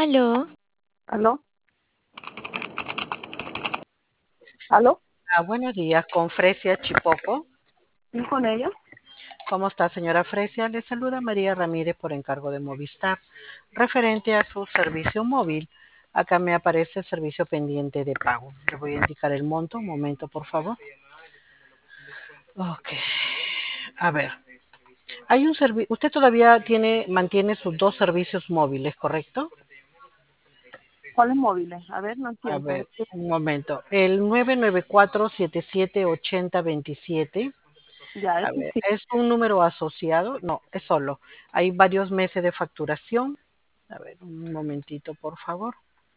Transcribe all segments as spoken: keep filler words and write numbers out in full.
Aló, ¿Aló? ¿Aló? Ah, buenos días, con Fresia Chipoco. ¿Sí con ella? ¿Cómo está, señora Fresia? Le saluda María Ramírez por encargo de Movistar. Referente a su servicio móvil, acá me aparece servicio pendiente de pago. Le voy a indicar el monto. Un momento, por favor. Ok. A ver. Hay un servicio. Usted todavía tiene, mantiene sus dos servicios móviles, ¿correcto? ¿Cuáles móviles? A ver, no A entiendo. ¿De ver, qué? un momento. El nueve nueve cuatro siete siete ocho cero dos siete. Ya, A ese ver, sí. ¿es un número asociado? No, es solo. Hay varios meses de facturación. A ver, un momentito, por favor.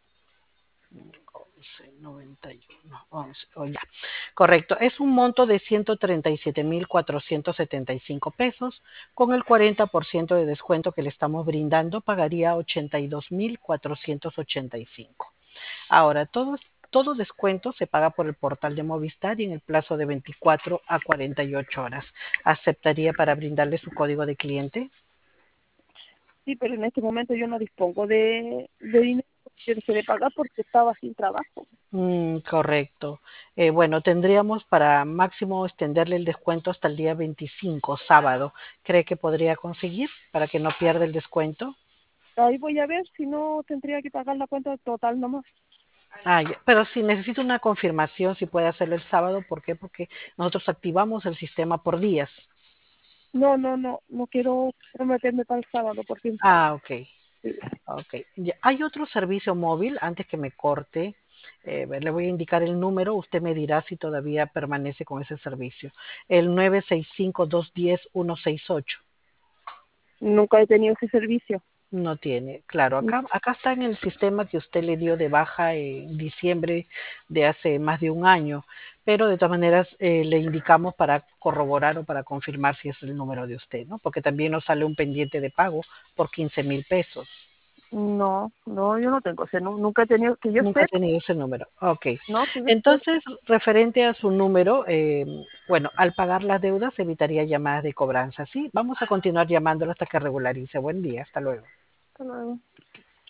once, noventa y uno, once, oh, ya. Correcto, es un monto de ciento treinta y siete mil cuatrocientos setenta y cinco pesos. Con el cuarenta por ciento de descuento que le estamos brindando, pagaría ochenta y dos mil cuatrocientos ochenta y cinco. Ahora, todo, todo descuento se paga por el portal de Movistar y en el plazo de veinticuatro a cuarenta y ocho horas. ¿Aceptaría para brindarle su código de cliente? Sí, pero en este momento yo no dispongo de, de dinero que se le pagar porque estaba sin trabajo. Mm, correcto. Eh, bueno, tendríamos para máximo extenderle el descuento hasta el día veinticinco, sábado. ¿Cree que podría conseguir para que no pierda el descuento? Ahí voy a ver si no tendría que pagar la cuenta total nomás. Ah, ya. Pero si necesito una confirmación, si puede hacerlo el sábado, ¿por qué? Porque nosotros activamos el sistema por días. No, no, no, no quiero prometerme para el sábado porque Ah, ok. sí. Ok. Ya. Hay otro servicio móvil, antes que me corte, eh, le voy a indicar el número, usted me dirá si todavía permanece con ese servicio. El nueve seis cinco, dos uno cero, uno seis ocho. Nunca he tenido ese servicio. No tiene, claro, acá, acá está en el sistema que usted le dio de baja en diciembre de hace más de un año, pero de todas maneras eh, le indicamos para corroborar o para confirmar si es el número de usted, ¿no? Porque también nos sale un pendiente de pago por quince mil pesos. No, no, yo no tengo ese, nu- nunca he tenido, que yo Nunca he sepa, tenido ese número. Ok. no, que yo sepa. Entonces, referente a su número, eh, bueno, al pagar las deudas evitaría llamadas de cobranza. Sí, vamos a continuar llamándolo hasta que regularice. Buen día, hasta luego. Hasta luego.